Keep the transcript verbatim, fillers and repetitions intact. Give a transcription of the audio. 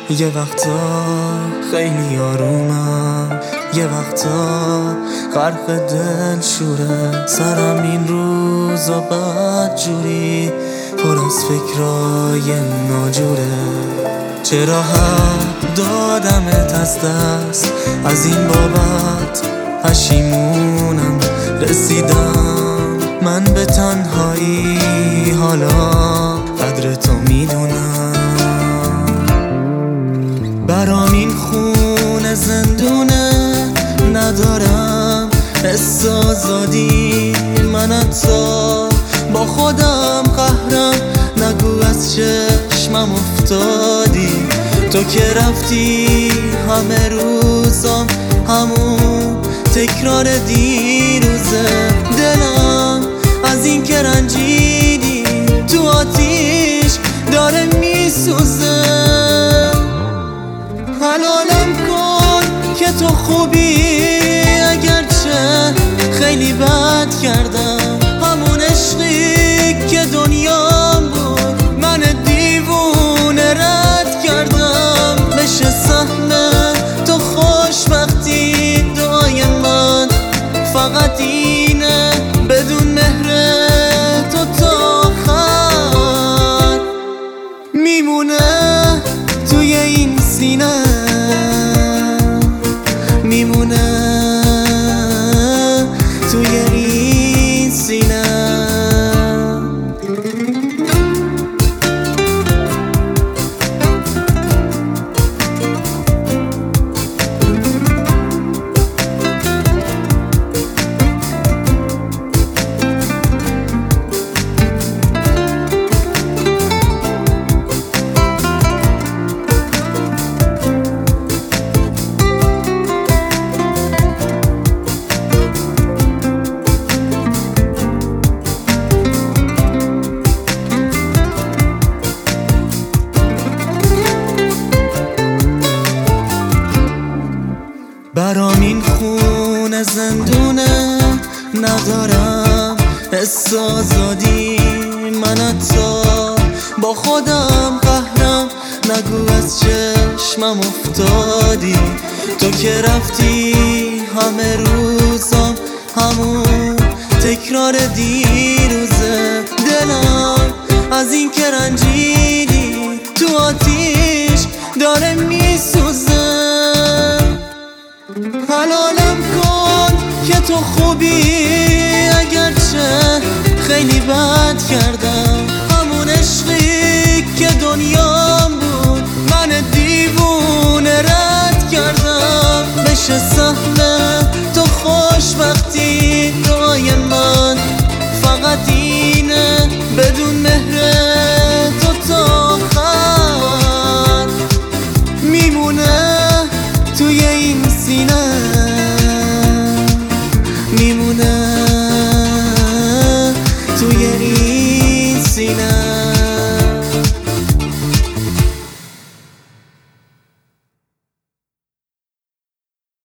یه وقتا خیلی آرومم، یه وقتا غرق دل شوره. سرم این روزا بد جوری پر از فکرای ناجوره. چرا حق دادمت از دست، از این بابت پشیمونم. رسیدم من به تنهایی، حالا قدر تو میدونم. برام این خونه زندونه، ندارم حس آزادی. من حتی با خودم قهرم، نگو از چشمم افتادی. تو که رفتی همه روزم همون تکرار دیروزه. دلم از این که رنجیدی تو آتیش داره میسوزه. حلالم کن که تو خوبی، اگرچه خیلی بد کردم. همون عشقی که دنیام بود من دیوونه رد کردم. بشه سهم تو خوشبختی، دعای من فقط اینه بدون مهر تو تا آخر میمونه توی این سینه، میمونه توی این سینه. برام این خونه زندونه، ندارم حس آزادی. من حتی با خودم قهرم، نگو از چشمم افتادی. تو که رفتی همه روزم همون تکرار دیروزه. دلم از این که رنجیدی تو آتیش داره میسوزه. حلالم کن که تو خوبی، اگرچه خیلی بد کردم.